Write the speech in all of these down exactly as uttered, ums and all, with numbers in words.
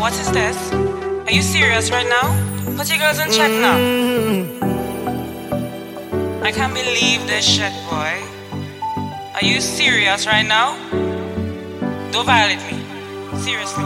What is this? Are you serious right now? Put your girls in check now. I can't believe this shit, boy. Are you serious right now? Don't violate me. Seriously.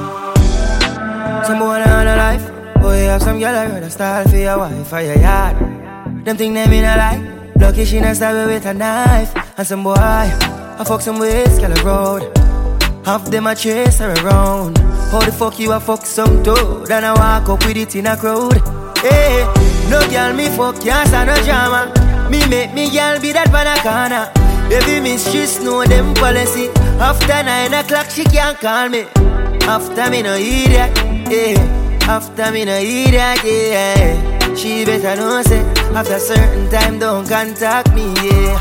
Some boy on a life. Boy, you have some girl I got a style for your wife or your yard. Them think them in a lie. Lucky she not stab with a knife. And some boy, I fuck some ways, girl road. Half them a chase her around. How the fuck you a fuck some toad? And I walk up with it in a crowd. Hey, no girl me fuck, can't stand no drama. Me make me girl be that banana. Baby mistress know them policy. After nine o'clock she can't call me. After me no idiot, yeah. After me no idiot, yeah. She better know say after certain time don't contact me, yeah.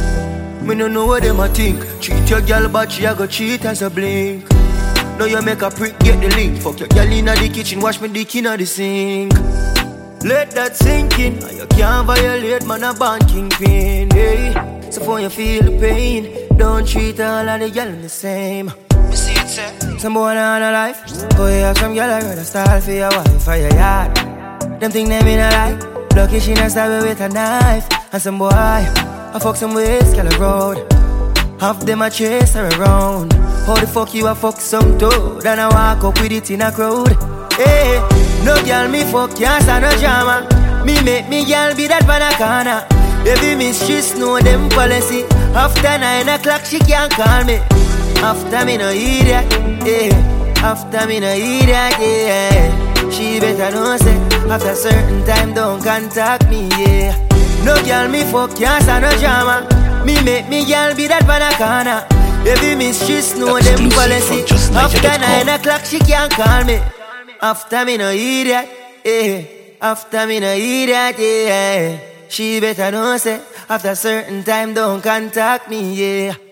Me no know what them a think. Treat your girl but she a go cheat as a blink. Now you make a prick get the link. Fuck your girl inna the kitchen, wash me dick inna the sink. Let that sink in. You can't violate man a born kingpin, hey. So for you feel the pain, don't treat all of the girl the same. You see it, sir? Some boy on a life. Boy, you have some girl I got a style for your wife or your yard. Them think them in a lie. Lucky she not stab with a knife. And some boy, I fuck some ways, girl road. Half them a chase her around. How the fuck you a fuck some toad? And I walk up with it in a crowd. Hey, no girl me fuck, can't stand no drama. Me make me girl be that banana. Baby mistress know them policy. After nine o'clock she can't call me. After me no idiot, yeah. After me no idiot, yeah. She better know say after certain time don't contact me, yeah. No girl me fuck, can't stand no drama. Me make me girl be that banana. Baby mistress know them policy. After nine o'clock she can't call me. After me no idiot, yeah. After me no idiot, yeah. She better know say after certain time don't contact me, yeah.